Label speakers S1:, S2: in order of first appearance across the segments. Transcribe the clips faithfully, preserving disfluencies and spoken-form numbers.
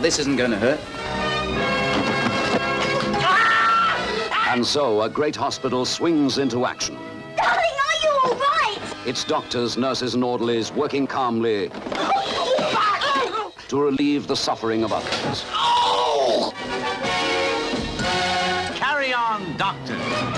S1: this isn't going to hurt.
S2: And so a great hospital swings into action.
S3: Darling, are you all right?
S2: Its doctors, nurses and orderlies working calmly to relieve the suffering of others.
S4: Carry on, Doctor.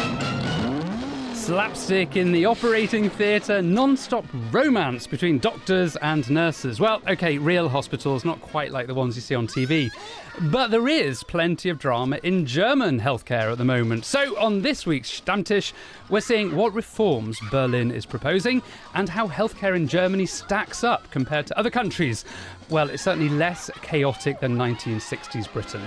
S5: Slapstick in the operating theatre, non-stop romance between doctors and nurses. Well, OK, real hospitals, not quite like the ones you see on T V. But there is plenty of drama in German healthcare at the moment. So on this week's Stammtisch, we're seeing what reforms Berlin is proposing and how healthcare in Germany stacks up compared to other countries. Well, it's certainly less chaotic than nineteen sixties Britain.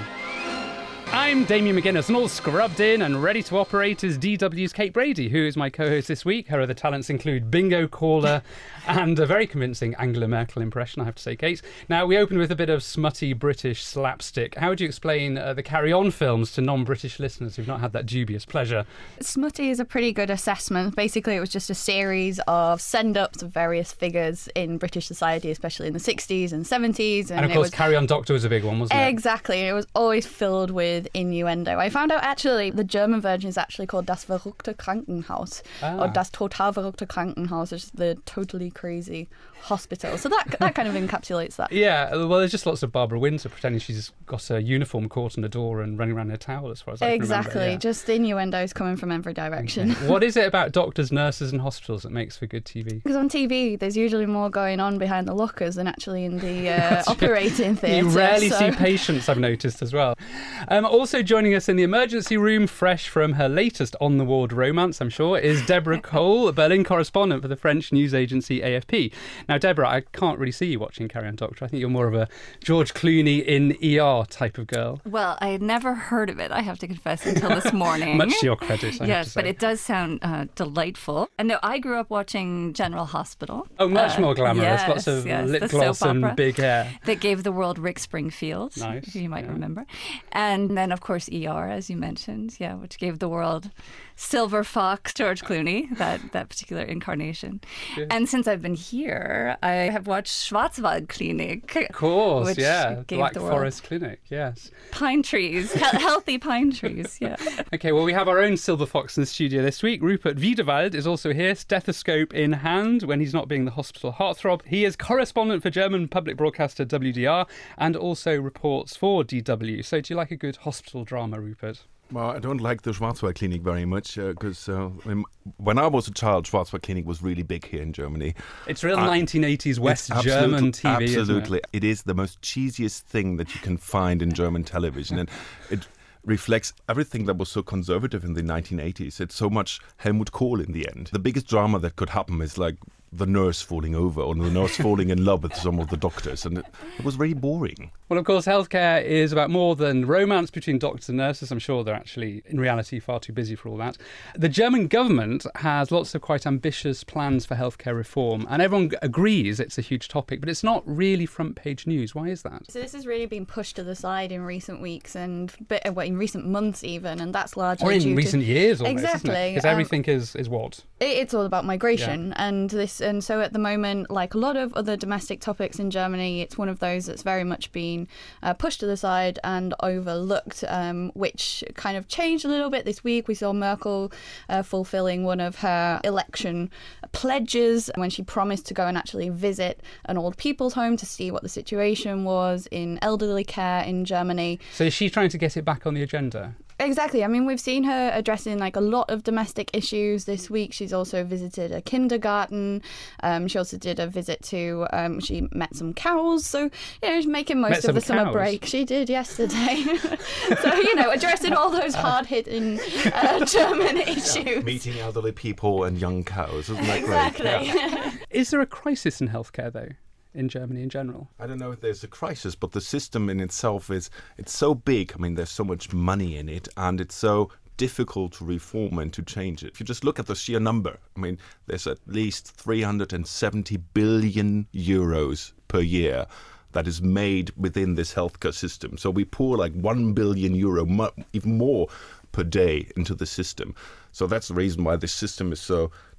S5: I'm Damien McGuinness, and all scrubbed in and ready to operate is D W's Kate Brady, who is my co-host this week. Her other talents include bingo caller and a very convincing Angela Merkel impression, I have to say, Kate. Now, we opened with a bit of smutty British slapstick. How would you explain uh, the Carry On films to non-British listeners who've not had that dubious pleasure?
S6: Smutty is a pretty good assessment. Basically, it was just a series of send-ups of various figures in British society, especially in the sixties and seventies. And,
S5: and of course,
S6: it was...
S5: Carry On Doctor was a big one, wasn't it?
S6: Exactly. It was always filled with innuendo. I found out actually the German version is actually called Das verrückte Krankenhaus,
S5: ah.
S6: or Das total verrückte Krankenhaus, which is the totally crazy hospital. So that that kind of encapsulates that.
S5: Yeah, well, there's just lots of Barbara Windsor pretending she's got a uniform caught on the door and running around in a towel, as far as I can remember.
S6: Exactly,
S5: yeah.
S6: Just innuendos coming from every direction.
S5: Okay. What is it about doctors, nurses and hospitals that makes for good T V?
S6: Because on T V, there's usually more going on behind the lookers than actually in the uh, operating theatre.
S5: You rarely
S6: so.
S5: see patients, I've noticed as well. Um, also joining us in the emergency room, fresh from her latest on-the-ward romance, I'm sure, is Deborah Cole, a Berlin correspondent for the French news agency A F P. Now, Deborah, I can't really see you watching Carry On Doctor. I think you're more of a George Clooney in E R type of girl.
S7: Well, I had never heard of it, I have to confess, until this morning.
S5: Much to your credit, I
S7: Yes,
S5: have to say.
S7: but it does sound uh, delightful. And no, I grew up watching General Hospital.
S5: Oh, much
S7: uh,
S5: more glamorous.
S7: Yes,
S5: Lots of
S7: yes,
S5: lip
S7: the
S5: gloss
S7: soap
S5: and
S7: opera
S5: big hair.
S7: That gave the world Rick Springfield,
S5: Nice,
S7: you might
S5: yeah.
S7: remember. And then, of course, E R, as you mentioned, yeah, which gave the world Silver Fox, George Clooney, that, that particular incarnation.
S5: Good.
S7: And since I've been here, I have watched Schwarzwald Klinik.
S5: Of course,
S7: which
S5: yeah.
S7: gave
S5: Black
S7: the world
S5: Forest Clinic, yes.
S7: Pine trees, he- healthy pine trees, yeah.
S5: OK, well, we have our own Silver Fox in the studio this week. Rupert Wiedewald is also here, stethoscope in hand when he's not being the hospital heartthrob. He is correspondent for German public broadcaster W D R and also reports for D W. So do you like a good hospital drama, Rupert?
S8: Well, I don't like the Schwarzwald Klinik very much because uh, uh, when I was a child, Schwarzwald Klinik was really big here in Germany.
S5: It's real
S8: uh,
S5: nineteen eighties West
S8: absolute-
S5: German T V,
S8: Absolutely.
S5: isn't it?
S8: It is the most cheesiest thing that you can find in German television. And it reflects everything that was so conservative in the nineteen eighties. It's so much Helmut Kohl in the end. The biggest drama that could happen is like the nurse falling over or the nurse falling in love with some of the doctors. And it, it was very boring.
S5: Well, of course, healthcare is about more than romance between doctors and nurses. I'm sure they're actually, in reality, far too busy for all that. The German government has lots of quite ambitious plans for healthcare reform, and everyone agrees it's a huge topic, but it's not really front-page news. Why is that?
S6: So this has really been pushed to the side in recent weeks and bit, well, in recent months even, and that's largely
S5: Or in
S6: due
S5: recent
S6: to...
S5: years almost,
S6: Exactly.
S5: Because
S6: Um,
S5: everything is, is what?
S6: It, it's all about migration, and this, and so at the moment, like a lot of other domestic topics in Germany, it's one of those that's very much been uh, pushed to the side and overlooked, um, which kind of changed a little bit this week. We saw Merkel uh, fulfilling one of her election pledges when she promised to go and actually visit an old people's home to see what the situation was in elderly care in Germany.
S5: So is she trying to get it back on the agenda?
S6: Exactly. I mean, we've seen her addressing like a lot of domestic issues this week. She's also visited a kindergarten. Um, she also did a visit to, um, she met some cows. So, you know, she's making most
S5: Met
S6: of
S5: some
S6: the summer
S5: cows?
S6: break. She did yesterday. So, you know, addressing all those hard-hitting uh, German issues.
S8: Meeting elderly people and young cows. Isn't that
S6: Exactly.
S8: great? Yeah.
S5: Is there a crisis in healthcare, though, in Germany in general?
S8: I don't know if there's a crisis, but the system in itself is, it's so big. I mean, there's so much money in it, and it's so difficult to reform and to change it. If you just look at the sheer number, I mean, there's at least three hundred seventy billion euros per year that is made within this healthcare system. So we pour like one billion euro, mu- even more per day into the system. So that's the reason why this system is so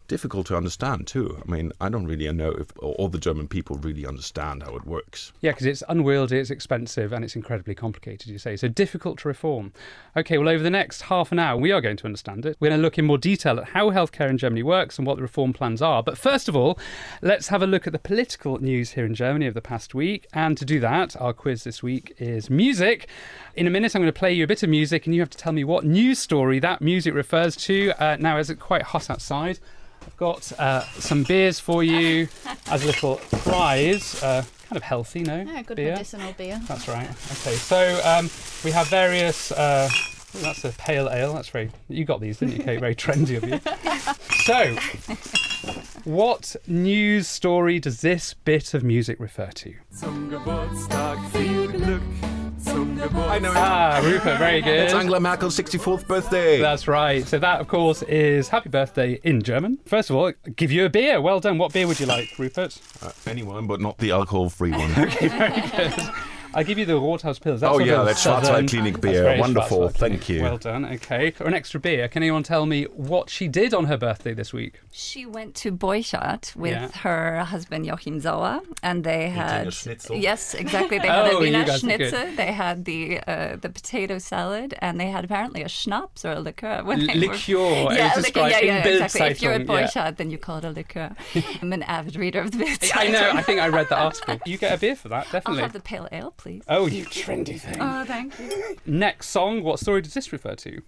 S8: difficult to understand too. I mean, I don't really know if all the German people really understand how it works.
S5: Yeah, because it's unwieldy, it's expensive, and it's incredibly complicated, you say. So difficult to reform. OK, well, over the next half an hour, we are going to understand it. We're going to look in more detail at how healthcare in Germany works and what the reform plans are. But first of all, let's have a look at the political news here in Germany of the past week. And to do that, our quiz this week is music. In a minute, I'm going to play you a bit of music, and you have to tell me what news story that music refers to. Uh, now, as it's quite hot outside, I've got uh, some beers for you as a little prize. Uh, kind of healthy, no?
S6: Yeah, good
S5: beer.
S6: medicinal beer.
S5: That's right. Okay, so um, we have various... Uh, oh, that's a pale ale. That's very... You got these, didn't you, Kate? Very trendy of you. So, what news story does this bit of music refer to?
S1: Zum Geburtstag viel Glück. Zum Geburtstag.
S8: I know it.
S5: Ah, Rupert, very good.
S8: It's Angela Merkel's sixty-fourth birthday.
S5: That's right. So that, of course, is Happy Birthday in German. First of all, give you a beer. Well done. What beer would you like, Rupert?
S8: Uh, anyone, but not the alcohol-free one.
S5: Okay, very good. I give you the Rothaus Pils. That's
S8: Oh,
S5: sort
S8: yeah,
S5: of
S8: that's
S5: southern-
S8: Schwarzwaldklinik
S5: that's
S8: beer.
S5: very
S8: Wonderful.
S5: Schwarzwaldklinik.
S8: Thank you.
S5: Well done. Okay. Or an extra beer. Can anyone tell me what she did on her birthday this week?
S7: She went to Boychat with
S5: Yeah.
S7: her husband Joachim Sauer, and they had
S8: a schnitzel.
S7: Yes, exactly. They had
S5: Oh,
S7: a
S5: you
S7: Wiener
S5: guys are good.
S7: Schnitzel. They had the uh, the potato salad, and they had apparently a schnapps or a liqueur. When they were-
S5: Liqueur.
S7: Yeah,
S5: It's
S7: liqueur.
S5: described
S7: Yeah,
S5: in
S7: yeah,
S5: Bild
S7: exactly. If you're at
S5: Zeitung, yeah.
S7: Boychat, then you call it a liqueur. I'm an avid reader of the Bild
S5: I know.
S7: Zeitung.
S5: I think I read the article. You get a beer for that,
S7: I'll
S5: definitely.
S7: have the pale ale, please.
S5: Oh, you trendy thing.
S7: Oh, thank you.
S5: Next song. What story does this refer to?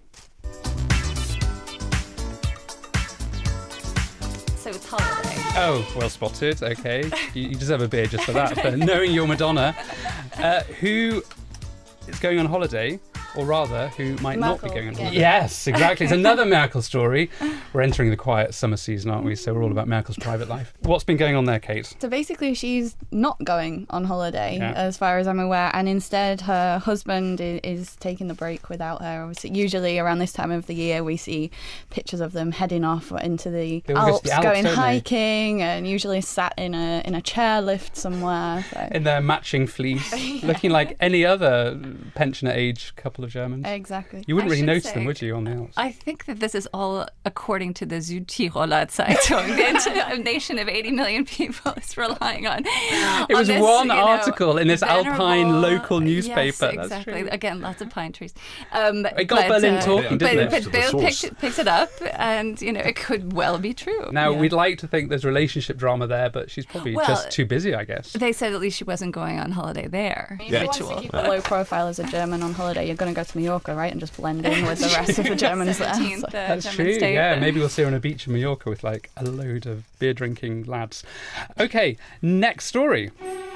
S7: So it's holiday.
S5: Oh, well spotted. Okay. You, you deserve a beer just for that. For knowing your Madonna. Uh, who is going on holiday? Or rather, who might not be
S6: Merkel,
S5: going on
S6: yeah.
S5: holiday. Yes, exactly. It's another Merkel story. We're entering the quiet summer season, aren't we? So we're all about Merkel's private life. What's been going on there, Kate?
S6: So basically, she's not going on holiday,
S5: Yeah.
S6: as far as I'm aware, and instead her husband is, is taking the break without her. Obviously, usually around this time of the year, we see pictures of them heading off into the
S5: They all go to
S6: Alps,
S5: the Alps,
S6: going
S5: don't they?
S6: hiking, and usually sat in a in a chairlift somewhere. So.
S5: In their matching fleece, looking like any other pensioner age couple of Germans.
S6: Exactly.
S5: You wouldn't
S7: I
S5: really
S7: should
S5: notice them,
S7: say-
S5: would you, on the Alps?
S7: I think that this is all according to the Südtiroler Zeitung. The entire nation of eighty million people is relying on.
S5: It
S7: on
S5: was
S7: this,
S5: one
S7: you know,
S5: article in this alpine
S7: venerable-
S5: local newspaper.
S7: Yes,
S5: That's
S7: exactly.
S5: true.
S7: Again, lots of pine trees. Um,
S5: It got
S7: but,
S5: Berlin
S7: uh,
S5: talking,
S7: but,
S5: didn't it?
S7: But
S8: To the
S7: Bill
S8: source.
S7: picked, picks it up, and you know it could well be true.
S5: Now,
S7: Yeah.
S5: we'd like to think there's relationship drama there, but she's probably
S7: Well,
S5: just too busy, I guess.
S7: They said at least she wasn't going on holiday there.
S6: If you want to keep a low profile as a German on holiday, you're going to go to Mallorca, right, and just blend in with the rest of the Germans there.
S7: seventeenth,
S6: So-
S7: uh,
S5: That's
S7: German
S5: true,
S7: state.
S5: yeah. Maybe we'll see her on a beach in Mallorca with like a load of beer drinking lads. Okay, next story.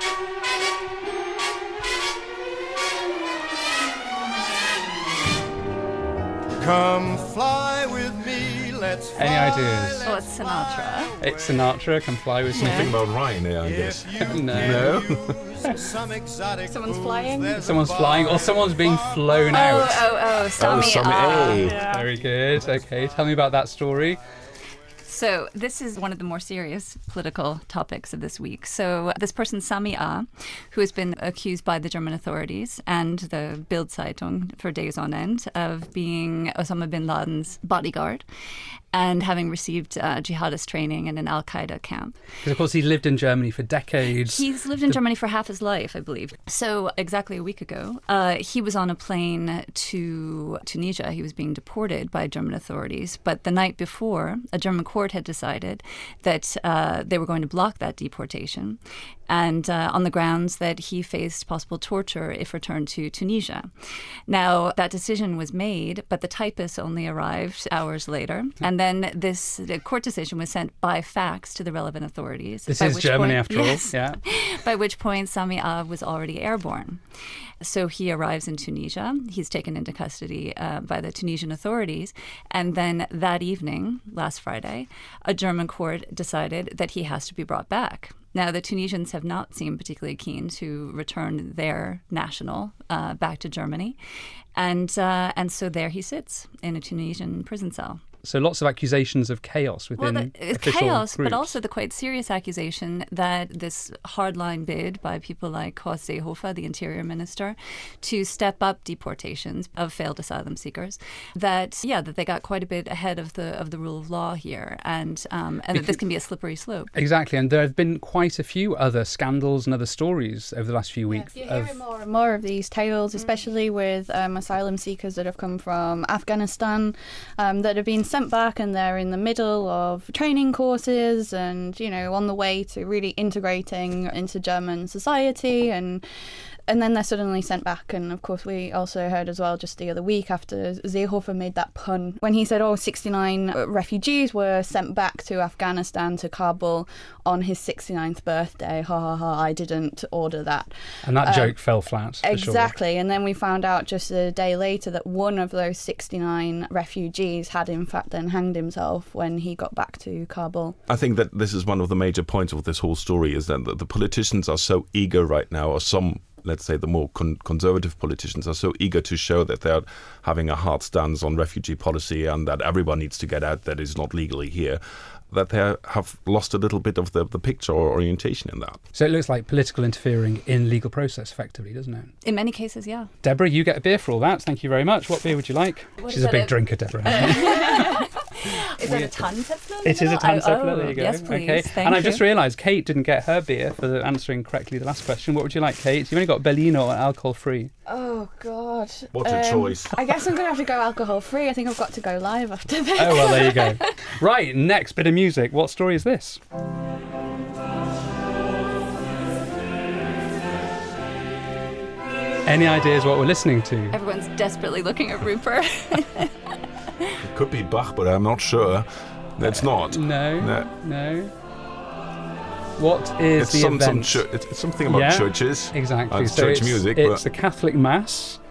S1: Come fly with me, let's fly.
S5: Any ideas?
S7: Oh, it's Sinatra.
S5: It's Sinatra, Come Fly With Me.
S8: Think about Ryanair, I guess.
S5: No.
S1: Some exotic
S6: Someone's
S1: booze,
S6: flying?
S1: there's a
S5: Someone's flying, or
S1: bar
S5: someone's being
S1: in
S5: flown
S7: Oh,
S5: out.
S7: oh, oh, Sami
S8: Sami
S7: Ah.
S8: A.
S5: Very good. Okay, tell me about that story.
S7: So this is one of the more serious political topics of this week. So this person, Sami A, who has been accused by the German authorities and the Bild Zeitung for days on end of being Osama bin Laden's bodyguard and having received uh, jihadist training in an Al-Qaeda camp.
S5: Because, of course, he lived in Germany for decades.
S7: He's lived in Germany for half his life, I believe. So exactly a week ago, uh, he was on a plane to Tunisia. He was being deported by German authorities. But the night before, a German court had decided that uh, they were going to block that deportation, and uh, on the grounds that he faced possible torture if returned to Tunisia. Now, that decision was made, but the typist only arrived hours later. And then this the court decision was sent by fax to the relevant authorities.
S5: This
S7: by
S5: is
S7: which
S5: Germany,
S7: point-
S5: after all.
S7: Yes.
S5: Yeah.
S7: By which point Sami A was already airborne. So he arrives in Tunisia. He's taken into custody uh, by the Tunisian authorities. And then that evening, last Friday, a German court decided that he has to be brought back. Now, the Tunisians have not seemed particularly keen to return their national uh, back to Germany. And uh, and so there he sits in a Tunisian prison cell.
S5: So lots of accusations of chaos within
S7: well, the,
S5: official
S7: chaos,
S5: groups.
S7: but also the quite serious accusation that this hardline bid by people like Horst Seehofer, the Interior Minister, to step up deportations of failed asylum seekers, that yeah, that they got quite a bit ahead of the of the rule of law here, and um, and that this can be a slippery slope.
S5: Exactly, and there have been quite a few other scandals and other stories over the last few weeks.
S6: Yeah, you're hearing more and more of these tales, especially with um, asylum seekers that have come from Afghanistan, um, that have been sent back and they're in the middle of training courses and, you know, on the way to really integrating into German society, and and then they're suddenly sent back. And of course we also heard as well just the other week after Seehofer made that pun when he said, oh, sixty-nine refugees were sent back to Afghanistan, to Kabul on his sixty-ninth birthday. Ha ha ha, I didn't order that.
S5: And that
S6: um,
S5: joke fell flat. For
S6: exactly.
S5: Sure.
S6: And then we found out just a day later that one of those sixty-nine refugees had in fact then hanged himself when he got back to Kabul.
S8: I think that this is one of the major points of this whole story, is that the, the politicians are so eager right now, or some, let's say the more con- conservative politicians are so eager to show that they're having a hard stance on refugee policy and that everyone needs to get out that is not legally here, that they have lost a little bit of the, the picture or orientation in that.
S5: So it looks like political interfering in legal process, effectively, doesn't it?
S7: In many cases, yeah.
S5: Deborah, you get a beer for all that. Thank you very much. What beer would you like?
S7: What
S5: She's a big
S7: a...
S5: drinker, Deborah.
S7: Is that a Tannzäpfle?
S5: It is a Tannzäpfle,
S7: oh,
S5: there you go.
S7: Yes, please.
S5: Okay.
S7: Thank
S5: and
S7: you.
S5: I've just realised Kate didn't get her beer for answering correctly the last question. What would you like, Kate? You've only got Berliner and alcohol-free.
S6: Oh, God.
S8: What a
S6: Um,
S8: choice.
S6: I guess I'm going to have to go alcohol-free. I think I've got to go live after this.
S5: Oh, well, there you go. Right, next bit of music. What story is this? Any ideas what we're listening to?
S7: Everyone's desperately looking at Rupert.
S8: It could be Bach, but I'm not sure. It's not.
S5: No,
S8: No.
S5: no. What is
S8: It's,
S5: the
S8: some, some
S5: event?
S8: chu- it's it's something about
S5: Yeah,
S8: churches.
S5: Exactly.
S8: And it's
S5: so
S8: church
S5: it's,
S8: music.
S5: It's
S8: but
S5: a Catholic mass.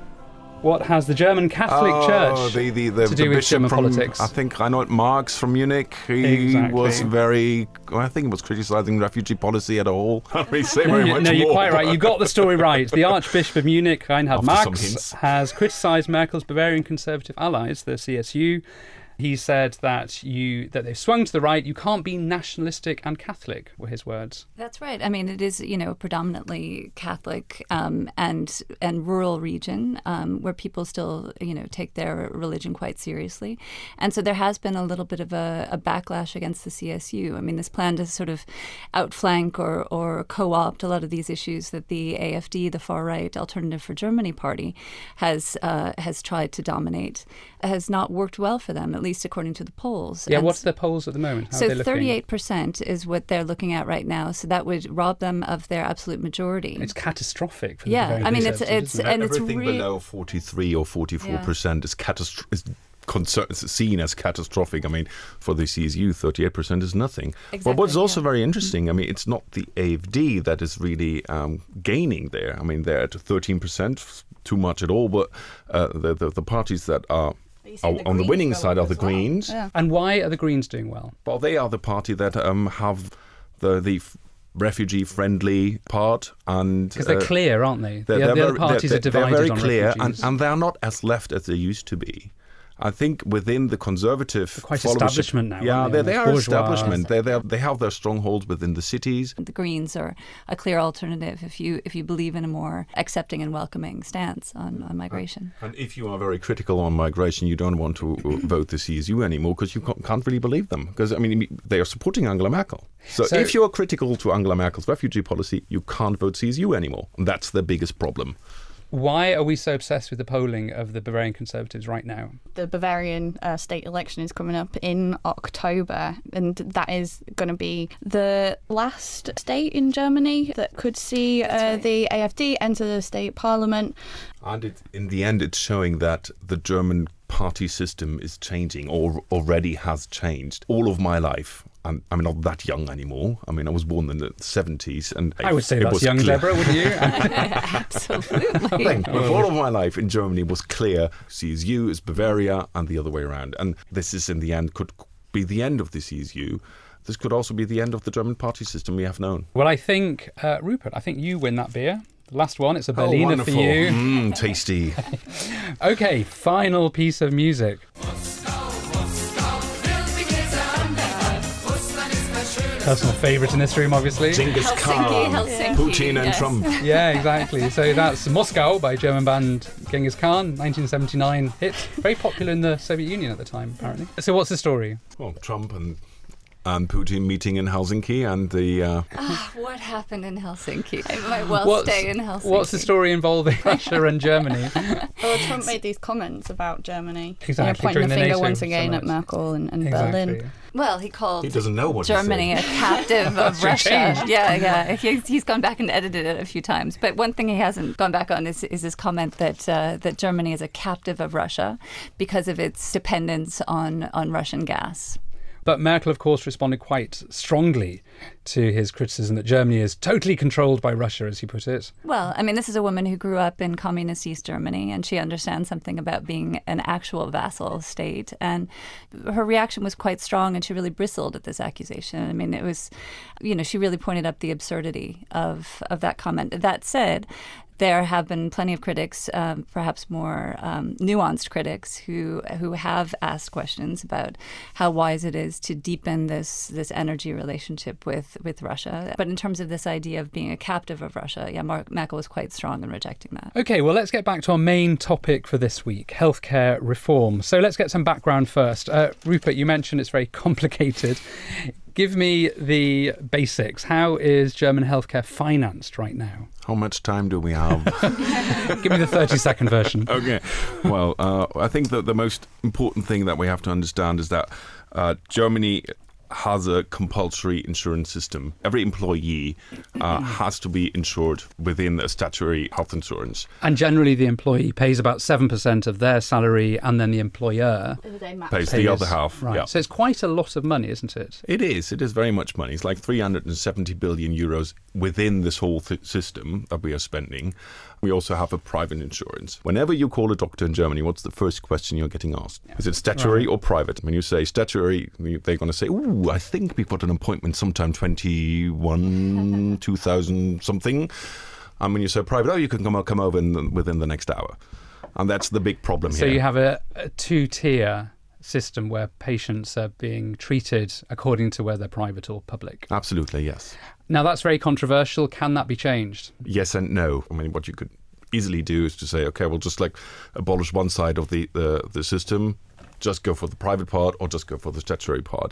S5: What has the German Catholic
S8: oh,
S5: Church
S8: the, the, the,
S5: to
S8: the
S5: do with
S8: bishop
S5: German
S8: from,
S5: politics?
S8: I think Reinhold Marx from Munich. He
S5: Exactly.
S8: was very, I think he was criticising refugee policy at a whole. I can't really say very
S5: You-
S8: much
S5: no, you're
S8: more.
S5: quite right. You got the story right. The Archbishop of Munich, Reinhard
S8: After some
S5: Marx,
S8: hints.
S5: has criticised Merkel's Bavarian Conservative allies, the C S U. He said that you that they've swung to the right. You can't be nationalistic and Catholic, were his words.
S7: That's right. I mean, it is, you know, a predominantly Catholic um, and and rural region um, where people still, you know, take their religion quite seriously. And so there has been a little bit of a, a backlash against the C S U. I mean, this plan to sort of outflank or, or co-opt a lot of these issues that the A F D, the far-right Alternative for Germany party, has uh, has tried to dominate, has not worked well for them, at least according to the polls.
S5: Yeah,
S7: And
S5: what's the polls at the moment? How are
S7: so
S5: they looking?
S7: thirty-eight percent is what they're looking at right now. So that would rob them of their absolute majority.
S5: It's catastrophic for the
S7: Yeah,
S5: Bavarian
S7: I mean, it's-
S5: Conservatives,
S7: it's-
S5: isn't it?
S7: and it's
S8: Everything
S7: re-
S8: below forty-three or forty-four percent is catastrophic. Is concern, is seen as catastrophic. I mean, for the C S U, thirty-eight percent is nothing.
S7: Exactly,
S8: but what's also
S7: yeah.
S8: very interesting, I mean, it's not the A F D that is really um, gaining there. I mean, they're at thirteen percent, too much at all, but uh, the, the, the parties that are
S6: see
S8: are
S6: the
S8: on the
S6: Greens
S8: winning
S6: go
S8: side
S6: up
S8: are the
S6: as well.
S8: Greens.
S6: Yeah.
S5: And why are the Greens doing well?
S8: Well, they are the party that um, have the the f- refugee-friendly part, and
S5: Because they're
S8: uh,
S5: clear, aren't they?
S8: they're,
S5: the,
S8: they're
S5: the other
S8: very-
S5: parties
S8: they're,
S5: are divided
S8: they're very
S5: on
S8: clear,
S5: refugees.
S8: and, and they're not as left as they used to be. I think within the conservative
S5: They're quite
S8: followership-
S5: establishment now,
S8: Yeah,
S5: aren't
S8: they,
S5: they?
S8: they are
S5: Bourgeois.
S8: establishment. They they they have their strongholds within the cities.
S7: the Greens are a clear alternative if you if you believe in a more accepting and welcoming stance on, on migration.
S8: And if you are very critical on migration, you don't want to vote the C S U anymore because you can't, can't really believe them. Because I mean, they are supporting Angela Merkel. So,
S5: So-
S8: if you are critical to Angela Merkel's refugee policy, you can't vote C S U anymore. And that's the biggest problem.
S5: Why are we so obsessed with the polling of the Bavarian Conservatives right now?
S6: The Bavarian uh, state election is coming up in October, and that is going to be the last state in Germany that could see uh, the A F D enter the state parliament.
S8: And it, in the end, it's showing that the German party system is changing, or already has changed. All of my life, I'm, I'm not that young anymore. I mean, I was born in the seventies, and
S5: I would say
S8: it
S5: that's
S8: was
S5: young,
S8: clear.
S5: Deborah, wouldn't you?
S7: Absolutely.
S8: Thing. But all of my life in Germany was clear. C S U is Bavaria, and the other way around. And this is, in the end, could be the end of the C S U. This could also be the end of the German party system we have known.
S5: Well, I think, uh, Rupert, I think you win that beer. The last one, it's a
S8: Oh,
S5: Berliner for
S8: wonderful.
S5: you.
S8: Mmm, tasty.
S5: Okay, final piece of music.
S1: Moskau, Moskau.
S5: Personal favourite in this room, obviously.
S8: Genghis Khan,
S7: Helsinki,
S8: Putin and
S7: yes.
S8: Trump.
S5: Yeah, exactly. So that's Moscow by German band Genghis Khan, nineteen seventy-nine hit. Very popular in the Soviet Union at the time, apparently. So what's the story?
S8: Well, Trump and and Putin meeting in Helsinki, and the uh,
S7: Ah, what happened in Helsinki? I might well
S5: What's,
S7: stay in Helsinki.
S5: what's the story involving Russia and Germany?
S6: Well, Trump made these comments about Germany.
S5: Exactly,
S6: You know, pointing
S5: during
S6: the
S5: the
S6: finger
S5: NATO
S6: once again at
S5: summit.
S6: Merkel and, and
S5: Exactly.
S6: Berlin.
S7: Well, he called
S8: he doesn't know what he
S7: Germany
S8: said.
S7: a captive of
S5: should
S7: Russia.
S5: change.
S7: Yeah, yeah. He's, he's gone back and edited it a few times. But one thing he hasn't gone back on is, is his comment that uh, that Germany is a captive of Russia because of its dependence on, on Russian gas.
S5: But Merkel, of course, responded quite strongly to his criticism that Germany is totally controlled by Russia, as he put it.
S7: Well, I mean, this is a woman who grew up in communist East Germany, and she understands something about being an actual vassal state. And her reaction was quite strong, and she really bristled at this accusation. I mean, it was, you know, she really pointed up the absurdity of, of that comment. That said, there have been plenty of critics, um, perhaps more um, nuanced critics, who who have asked questions about how wise it is to deepen this this energy relationship with, with Russia. But in terms of this idea of being a captive of Russia, yeah, Mar- Merkel was quite strong in rejecting that.
S5: OK, well, let's get back to our main topic for this week, healthcare reform. So let's get some background first. Uh, Rupert, you mentioned it's very complicated. Give me the basics. How is German healthcare financed right now?
S8: How much time do we have?
S5: Give me the thirty-second version.
S8: Okay. Well, uh, I think that the most important thing that we have to understand is that uh, Germany has a compulsory insurance system. Every employee uh, has to be insured within a statutory health insurance.
S5: And generally the employee pays about seven percent of their salary, and then the employer
S8: Pays the other half.
S5: Right.
S8: Yeah.
S5: So it's quite a lot of money, isn't it?
S8: It is. It is very much money. It's like three hundred seventy billion euros within this whole th- system that we are spending. We also have a private insurance. Whenever you call a doctor in Germany, what's the first question you're getting asked? Is it statutory
S5: Right.
S8: or private? When you say statutory, they're going to say, ooh, I think we've got an appointment sometime twenty-one, two thousand something. And when you say private, oh, you can come, come over in the, within the next hour. And that's the big problem
S5: So
S8: here.
S5: you have a, a two-tier system where patients are being treated according to whether private or public.
S8: Absolutely, yes.
S5: Now, that's very controversial. Can that be changed?
S8: Yes and no. I mean, what you could easily do is to say, okay, we'll just like abolish one side of the, the, the system, just go for the private part or just go for the statutory part.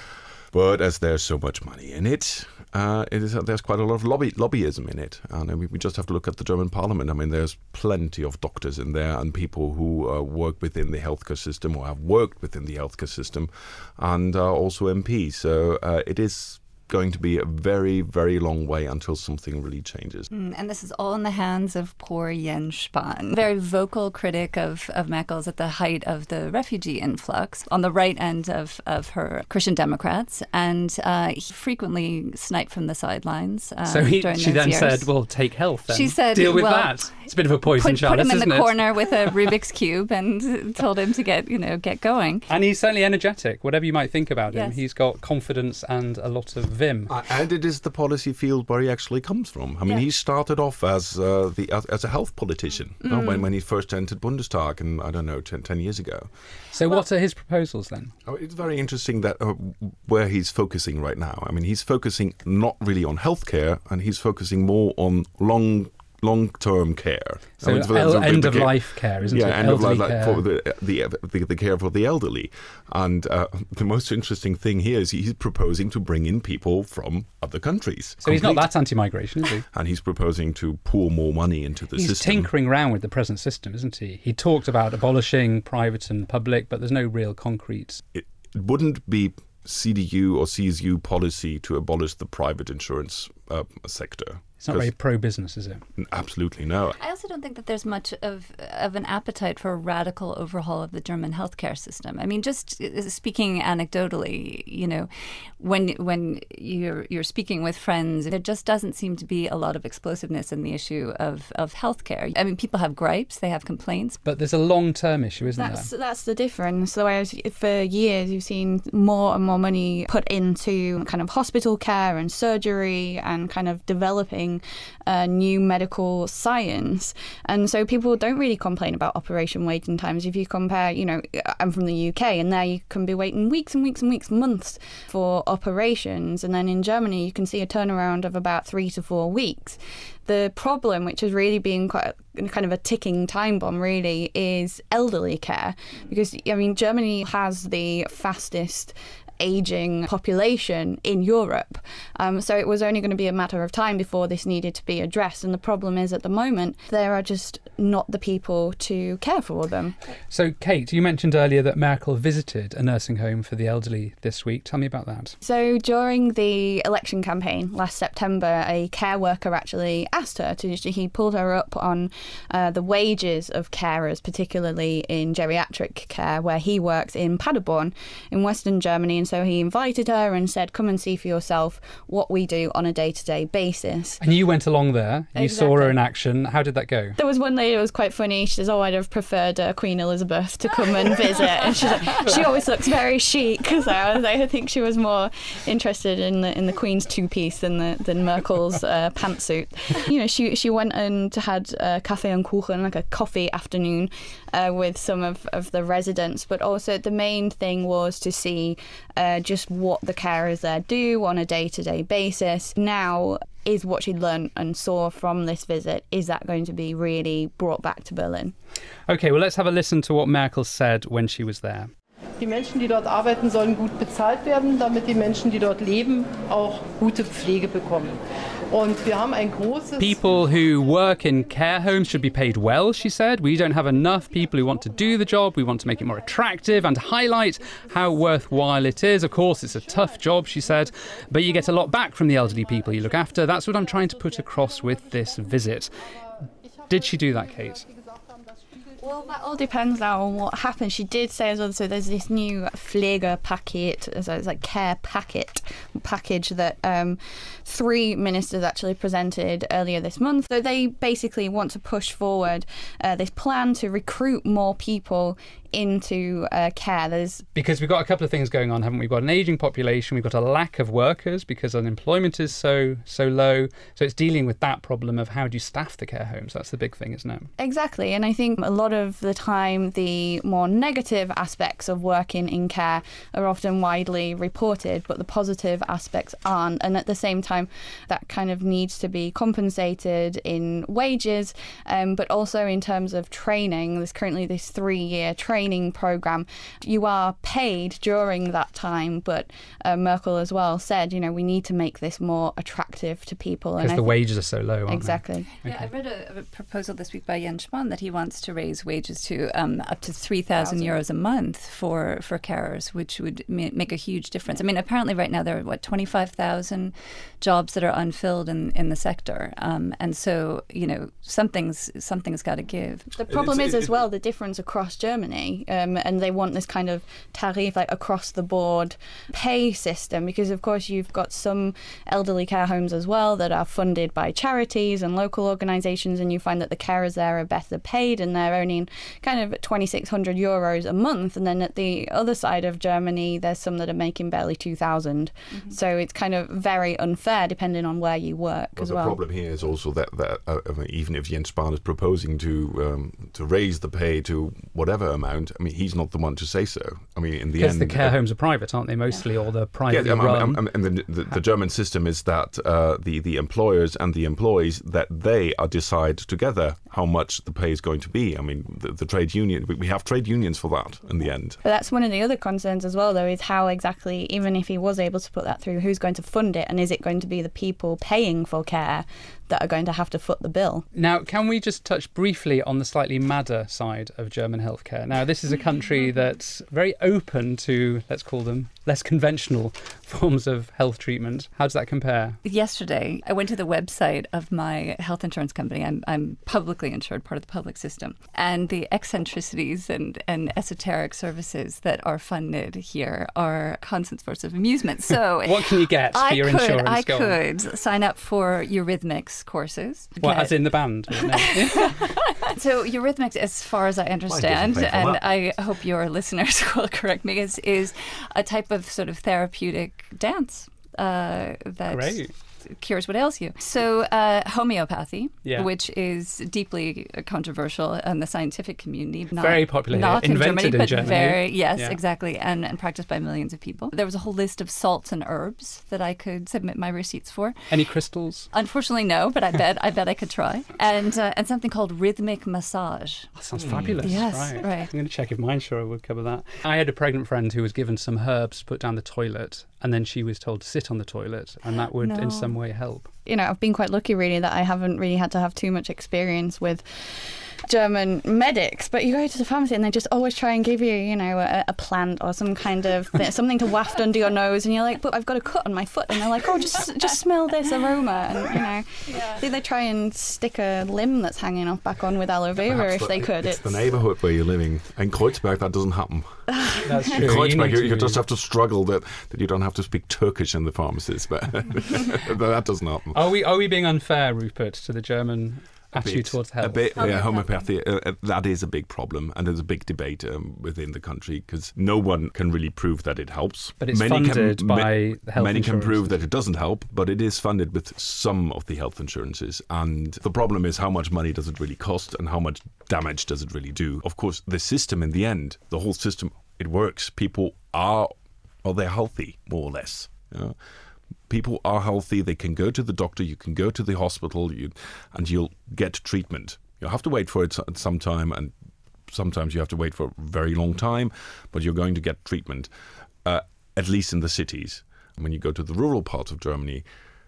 S8: But as there's so much money in it, uh, it is, there's quite a lot of lobby, lobbyism in it. And we, we just have to look at the German parliament. I mean, there's plenty of doctors in there and people who uh, work within the healthcare system or have worked within the healthcare system, and uh, also M Ps. So uh, it is going to be a very, very long way until something really changes.
S7: Mm, and this is all in the hands of poor Jens Spahn, very vocal critic of, of Merkel's at the height of the refugee influx, on the right end of, of her Christian Democrats, and uh, he frequently sniped from the sidelines uh,
S5: So he,
S7: during
S5: she
S7: those
S5: then
S7: years.
S5: said, well, take health then.
S7: She said,
S5: deal with
S7: well,
S5: that. It's a bit of a poison
S7: Put,
S5: chalice,
S7: put him in
S5: isn't
S7: the
S5: it?
S7: corner with a Rubik's Cube and told him to get, you know, get going.
S5: And he's certainly energetic, whatever you might think about him.
S7: Yes.
S5: He's got confidence and a lot of vim.
S8: Uh, and it is the policy field where he actually comes from. I mean,
S7: Yeah.
S8: he started off as uh, the as, as a health politician you know, when, when he first entered Bundestag, and I don't know, ten, ten years ago.
S5: So what are his proposals then?
S8: Oh, it's very interesting that uh, where he's focusing right now. I mean, he's focusing not really on healthcare, and he's focusing more on long. long-term care.
S5: So
S8: I mean, it's-
S5: el-
S8: it's-
S5: end
S8: the
S5: of
S8: care-
S5: life care, isn't
S8: yeah,
S5: it?
S8: end of life,
S5: Elderly
S8: like,
S5: care.
S8: for the, the, the the care for the elderly. And uh, the most interesting thing here is he's proposing to bring in people from other countries.
S5: So he's not
S8: Complete-
S5: that anti-migration, is he?
S8: And he's proposing to pour more money into the
S5: He's
S8: system.
S5: tinkering around with the present system, isn't he? He talked about abolishing private and public, but there's no real concrete.
S8: It, it wouldn't be C D U or C S U policy to abolish the private insurance uh, sector.
S5: It's not very pro-business, is it?
S8: Absolutely no.
S7: I also don't think that there's much of of an appetite for a radical overhaul of the German healthcare system. I mean, just speaking anecdotally, you know, when when you're you're speaking with friends, there just doesn't seem to be a lot of explosiveness in the issue of, of healthcare. I mean, people have gripes, they have complaints.
S5: But there's a long-term issue, isn't
S6: That's
S5: there?
S6: that's the difference. Whereas for years you've seen more and more money put into kind of hospital care and surgery and kind of developing uh, new medical science. And so people don't really complain about operation waiting times. If you compare, you know, I'm from the U K, and there you can be waiting weeks and weeks and weeks, months for operations. And then in Germany, you can see a turnaround of about three to four weeks. The problem, which has really been quite a, kind of a ticking time bomb, really, is elderly care. Because, I mean, Germany has the fastest aging population in Europe. Um, so it was only going to be a matter of time before this needed to be addressed. And the problem is, at the moment, there are just not the people to care for them.
S5: So, Kate, you mentioned earlier that Merkel visited a nursing home for the elderly this week. Tell me about that.
S6: So during the election campaign last September, a care worker actually asked her to, he pulled her up on uh, the wages of carers, particularly in geriatric care, where he works in Paderborn in Western Germany. And so he invited her and said, come and see for yourself what we do on a day-to-day basis.
S5: And you went along there. You
S6: Exactly.
S5: saw her in action. How did that go?
S6: There was one lady that was quite funny. She says, oh, I'd have preferred uh, Queen Elizabeth to come and visit. And she's like, she always looks very chic. So I, was, I think she was more interested in the in the Queen's two-piece than the, than Merkel's uh, pantsuit. You know, she she went and had uh, Kaffee und Kuchen, like a coffee afternoon uh, with some of, of the residents. But also the main thing was to see uh, just what the carers there do on a day-to-day basis. Now, is what she'd learned and saw from this visit, is that going to be really brought back to Berlin?
S5: Okay, well, let's have a listen to what Merkel said when she was there.
S9: Die Menschen, die dort arbeiten, sollen gut bezahlt werden, damit die Menschen, die dort leben, auch gute Pflege bekommen. Und wir haben ein großes...
S5: People who work in care homes should be paid well, she said. We don't have enough people who want to do the job. We want to make it more attractive and highlight how worthwhile it is. Of course, it's a tough job, she said, but you get a lot back from the elderly people you look after. That's what I'm trying to put across with this visit. Did she do that, Kate?
S6: Well, that all depends now on what happens. She did say as well, so there's this new Pflegepaket, so it's like care packet package that um, three ministers actually presented earlier this month. So they basically want to push forward uh, this plan to recruit more people into uh, care. There's
S5: because we've got a couple of things going on, haven't we? We've got an ageing population, we've got a lack of workers because unemployment is so so low. So it's dealing with that problem of how do you staff the care homes. That's the big thing, isn't it?
S6: Exactly. And I think a lot of the time the more negative aspects of working in care are often widely reported, but the positive aspects aren't. And at the same time, that kind of needs to be compensated in wages, um, but also in terms of training. There's currently this three-year training program. You are paid during that time, but uh, Merkel as well said, you know, we need to make this more attractive to people.
S5: Because the
S6: th-
S5: wages are so low, aren't
S6: exactly.
S5: they?
S7: Yeah, I read a, a proposal this week by Jens Spahn that he wants to raise wages to um, up to three thousand euros a month for, for carers, which would ma- make a huge difference. I mean, apparently right now there are, what, twenty-five thousand jobs that are unfilled in, in the sector. Um, and so, you know, something's something's got to give.
S6: The problem
S8: It's-
S6: is
S8: it-
S6: as well the difference across Germany, um, and they want this kind of tariff, like across the board pay system, because of course you've got some elderly care homes as well that are funded by charities and local organisations, and you find that the carers there are better paid and they're earning kind of twenty-six hundred euros a month, and then at the other side of Germany there's some that are making barely two thousand. Mm-hmm. So it's kind of very unfair depending on where you work
S8: Well,
S6: as
S8: the
S6: well.
S8: problem here is also that, that uh, I mean, even if Jens Spahn is proposing to um, to raise the pay to whatever amount, I mean, he's not the one to say so. I mean, in the
S5: Because
S8: end,
S5: the care
S8: uh,
S5: homes are private, aren't they, mostly, or the privately
S8: yeah, I mean,
S5: run?
S8: I mean, I mean, and the, the, the German system is that uh, the the employers and the employees, that they are decide together how much the pay is going to be. I mean, the, the trade union, we, we have trade unions for that in the end.
S6: But that's one of the other concerns as well, though, is how exactly, even if he was able to put that through, who's going to fund it, and is it going to be the people paying for care that are going to have to foot the bill?
S5: Now, can we just touch briefly on the slightly madder side of German healthcare? Now, this is a country that's very open to, let's call them, less conventional forms of health treatment. How does that compare?
S7: Yesterday, I went to the website of my health insurance company. I'm, I'm publicly insured, part of the public system. And the eccentricities and, and esoteric services that are funded here are constant source of amusement. So
S5: what can you get for
S7: I
S5: your
S7: could,
S5: insurance?
S7: I
S5: Go
S7: could
S5: on.
S7: sign up for Eurythmics courses.
S5: Well,
S7: Get-
S5: as in the band? No.
S7: So Eurythmics, as far as I understand,
S8: pay for
S7: and
S8: that.
S7: I hope your listeners will correct me, is, is a type of sort of therapeutic dance. Uh, that
S5: Great.
S7: cures what ails you. So uh, homeopathy,
S5: Yeah.
S7: which is deeply controversial in the scientific community. Not,
S5: Very popular here.
S7: Not in
S5: Invented
S7: Germany,
S5: in
S7: but
S5: Germany.
S7: very, yes,
S5: Yeah.
S7: exactly, and, and practiced by millions of people. There was a whole list of salts and herbs that I could submit my receipts for.
S5: Any crystals?
S7: Unfortunately, no, but I bet I bet I could try. And uh, and something called rhythmic massage.
S5: That sounds fabulous.
S7: Yes,
S5: right.
S7: right.
S5: I'm going to check if mine sure would cover that. I had a pregnant friend who was given some herbs to put down the toilet, and then she was told to sit on the toilet, and that would
S7: No.
S5: in some way help.
S6: You know, I've been quite lucky really that I haven't really had to have too much experience with German medics, but you go to the pharmacy and they just always try and give you, you know, a, a plant or some kind of th- something to waft under your nose, and you're like, but I've got a cut on my foot, and they're like, oh, just just smell this aroma, and you know,
S7: Yeah.
S6: see, they try and stick a limb that's hanging off back on with aloe vera
S8: Perhaps
S6: if
S8: the-
S6: they could.
S8: It's, the neighbourhood where you're living. In Kreuzberg, that doesn't happen.
S5: That's
S8: In
S5: true.
S8: Kreuzberg,
S5: need
S8: you, you
S5: to-
S8: just have to struggle that, that you don't have to speak Turkish in the pharmacies, but that doesn't happen.
S5: Are we are we being unfair, Rupert, to the German attitude
S8: bit,
S5: towards health?
S8: A bit, yeah,
S7: Homeopathy.
S8: homeopathy, uh, uh, that is a big problem, and there's a big debate um, within the country because no one can really prove that it helps.
S5: But it's
S8: many
S5: funded
S8: can,
S5: by
S8: ma-
S5: the health
S8: Many can prove
S5: insurances.
S8: that it doesn't help, but it is funded with some of the health insurances. And the problem is how much money does it really cost and how much damage does it really do? Of course, the system in the end, the whole system, it works. People are, well, they're healthy, more or less. You know? People are healthy. They can go to the doctor. You can go to the hospital, you, and you'll get treatment. You'll have to wait for it so- some time, and sometimes you have to wait for a very long time, but you're going to get treatment, uh, at least in the cities. When you go to the rural parts of Germany,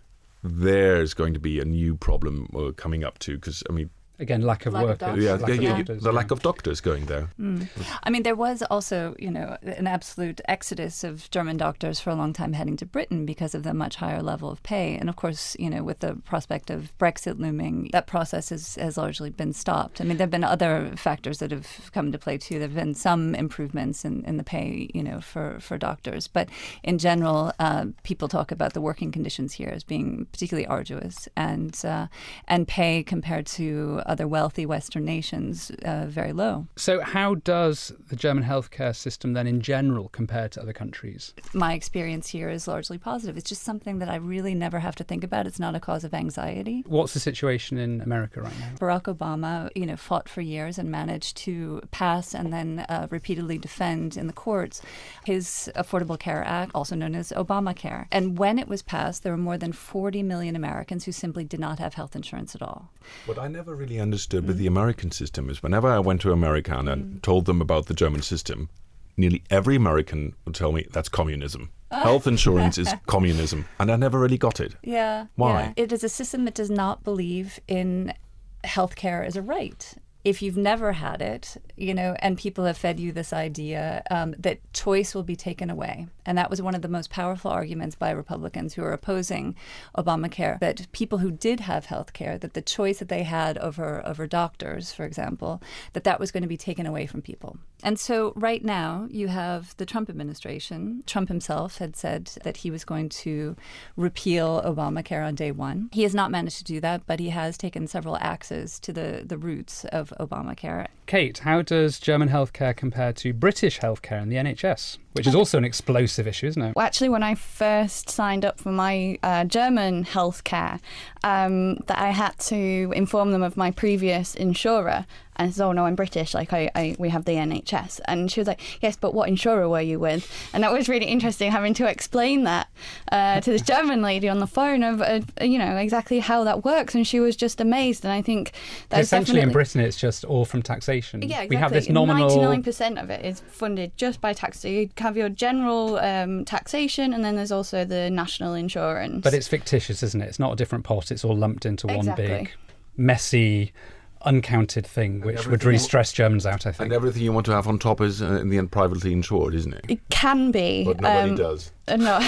S8: there's going to be a new problem uh, coming up too, because, I mean,
S5: Again, lack of
S7: Lack of
S5: workers.
S7: doctors.
S8: yeah,
S5: lack
S8: yeah,
S5: of
S8: yeah,
S5: doctors,
S8: the
S5: yeah.
S8: lack of doctors going there.
S7: I mean, there was also, you know, an absolute exodus of German doctors for a long time heading to Britain because of the much higher level of pay. And of course, you know, with the prospect of Brexit looming, that process has, has largely been stopped. I mean, there have been other factors that have come into play too. There have been some improvements in, in the pay, you know, for, for doctors. But in general, uh, people talk about the working conditions here as being particularly arduous and, uh, and pay compared to other wealthy Western nations uh, very low.
S5: So how does the German healthcare system then in general compare to other countries?
S7: My experience here is largely positive. It's just something that I really never have to think about. It's not a cause of anxiety.
S5: What's the situation in America right now?
S7: Barack Obama, you know, fought for years and managed to pass and then uh, repeatedly defend in the courts his Affordable Care Act, also known as Obamacare. And when it was passed, there were more than forty million Americans who simply did not have health insurance at all.
S8: What I never really understood with the American system is whenever I went to America and mm. told them about the German system, nearly every American would tell me that's communism. Health insurance is communism. And I never really got it.
S7: Yeah.
S8: Why?
S7: Yeah. It is a system that does not believe in healthcare as a right. If you've never had it, you know, and people have fed you this idea um, that choice will be taken away. And that was one of the most powerful arguments by Republicans who are opposing Obamacare, that people who did have health care, that the choice that they had over, over doctors, for example, that that was going to be taken away from people. And so right now you have the Trump administration. Trump himself had said that he was going to repeal Obamacare on day one. He has not managed to do that, but he has taken several axes to the, the roots of Obamacare.
S5: Kate, how does German healthcare compare to British healthcare and the N H S, which is also an explosive issue, isn't it?
S6: Well, actually, when I first signed up for my uh, German healthcare, um, that I had to inform them of my previous insurer. And I said, oh, no, I'm British, like, I, I, we have the N H S. And she was like, yes, but what insurer were you with? And that was really interesting, having to explain that uh, to this German lady on the phone of, uh, you know, exactly how that works. And she was just amazed. And I think that
S5: essentially in
S6: definitely...
S5: Britain, it's just all from taxation.
S6: Yeah, exactly.
S5: We have this nominal...
S6: ninety-nine percent of it is funded just by tax. So you have your general um, taxation, and then there's also the national insurance.
S5: But it's fictitious, isn't it? It's not a different pot. It's all lumped into one
S6: Exactly.
S5: big, messy, uncounted thing, which would really stress Germans out, I think.
S8: And everything you want to have on top is, uh, in the end, privately insured, isn't it?
S6: It can be.
S8: But nobody
S6: um,
S8: does.
S6: Uh, No,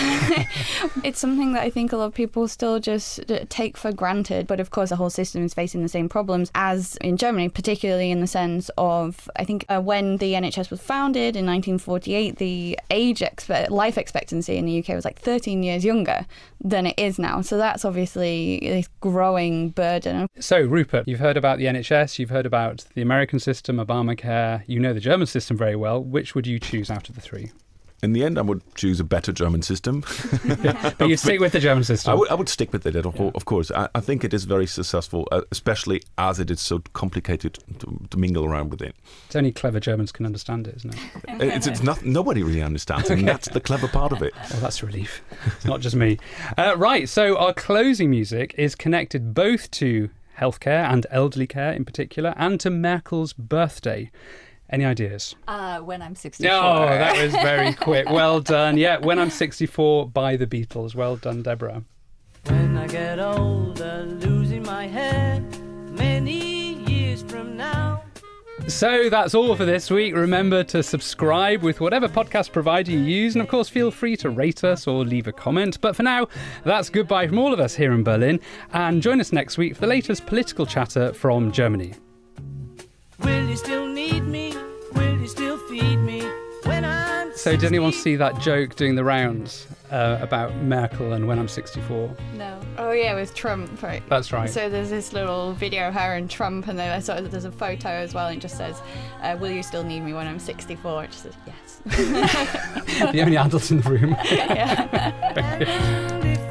S6: it's something that I think a lot of people still just uh, take for granted. But of course, the whole system is facing the same problems as in Germany, particularly in the sense of, I think uh, when the N H S was founded in nineteen forty-eight, the age expe- life expectancy in the U K was like thirteen years younger than it is now. So that's obviously this growing burden.
S5: So, Rupert, you've heard about the N H S, you've heard about the American system, Obamacare, you know the German system very well. Which would you choose out of the three?
S8: In the end, I would choose a better German system.
S5: But you stick with the German system?
S8: I would, I would stick with it, of, yeah. of course. I, I think it is very successful, uh, especially as it is so complicated to, to mingle around with it.
S5: It's only clever Germans can understand it, isn't it?
S8: it's it's not, nobody really understands it, and that's the clever part of it.
S5: Well, that's a relief. It's not just me. Uh, right, so our closing music is connected both to healthcare and elderly care in particular, and to Merkel's birthday. Any ideas?
S7: Uh, when I'm sixty-four.
S5: Oh, that was very quick. Well done. Yeah, When I'm sixty-four by the Beatles. Well done, Deborah.
S10: When I get older, losing my hair, many years from now.
S5: So that's all for this week. Remember to subscribe with whatever podcast provider you use, and of course feel free to rate us or leave a comment. But for now, that's goodbye from all of us here in Berlin, and join us next week for the latest political chatter from Germany.
S10: Will you still need me? Will you still feed me when I'm
S5: So did anyone see that joke doing the rounds uh, about Merkel and When I'm sixty-four?
S6: No. Oh yeah, with Trump, right?
S5: That's right.
S6: So there's this little video of her and Trump, and then I saw that there's a photo as well, and it just says, uh, "Will you still need me when I'm sixty-four?" It just says yes.
S5: The only adult in the room.
S6: Yeah.